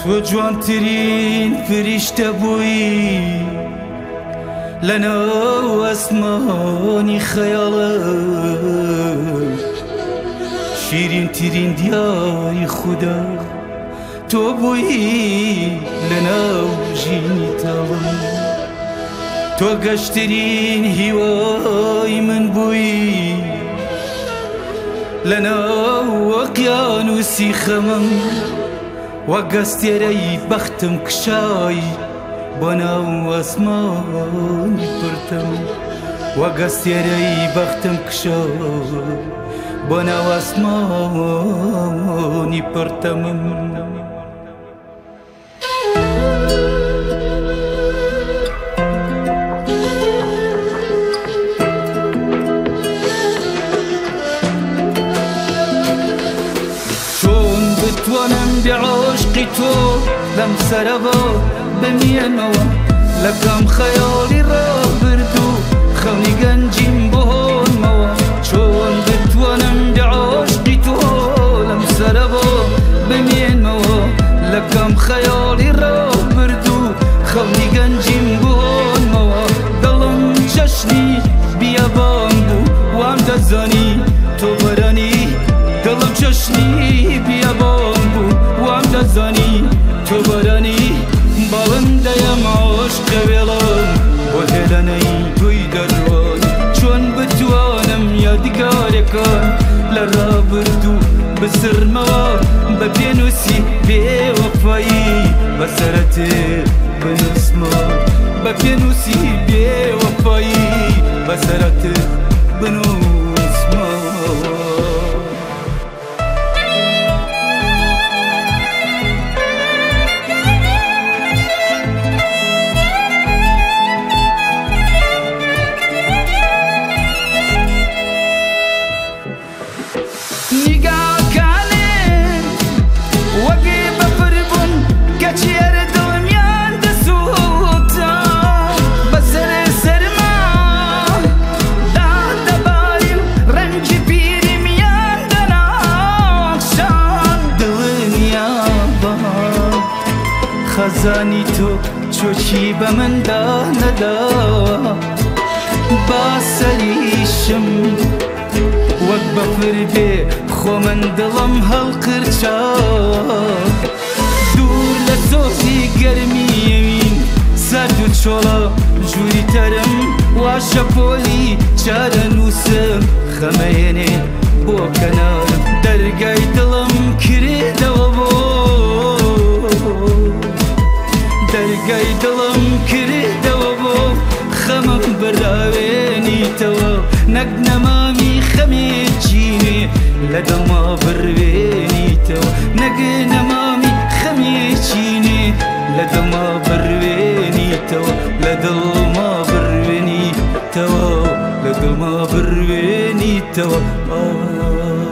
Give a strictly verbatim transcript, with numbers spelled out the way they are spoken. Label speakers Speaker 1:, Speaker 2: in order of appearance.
Speaker 1: تو جوانترین فریشته بوی لناو اسمانی خیالم شیرین ترین دیاری خدا تو بوی لناو جینی تاوم تو گشترین هیوای من بوی لناو اقیانوسی خمم وقستيري بختم كشاي بنا واسماني برتم وقستيري بختم كشاي بنا واسماني برتم بتوانم بعشقی تو لم سربا بمیانم لکم خیالی را بردو خونی گنجیم بهون موا چون بتوانم بعشقی تو لم سربا بمیانم لکم خیالی را بردو خونی گنجیم بهون موا دلم جشنی بیابان بو وام دزانی تو برانی دلم جشنی بیابان زانی تو برانی باڵندەیەم عاشق وێڵم بۆ هێلەنەی توی دەڕوان چۆن بتوانم یادگارەکان لە ڕابردوو بسرمەوە بە پێنووسی بێوەفایی بەسەرەتێ بنووسمەوە بە پێنووسی بێوەفایی بەسەرەتێ بنووسمەوە خزانی تو چۆچی بە مندا نەدا با سەریشم وەک بەفر بێ خۆ من دڵم هەڵقرچا دوور لە سۆزی گەرمیەوین سەرد و چۆڵە ژووری تەرم واشە پۆلی چارە نووسم خەمەێنێ بۆ کەنارم دەرگای دڵم کردەوە بۆ دەرگای دڵم کردەوە بۆ خەمم بەراوێنیتەوە نەک نەمامی خەمێکینێ لە دڵما بڕوێنیتەوە نەک نەمامی خەمێکینێ لە دڵما بڕوێنیتەوە لە دڵما بڕوێنیتەوە لە دڵما بڕوێنیتەوە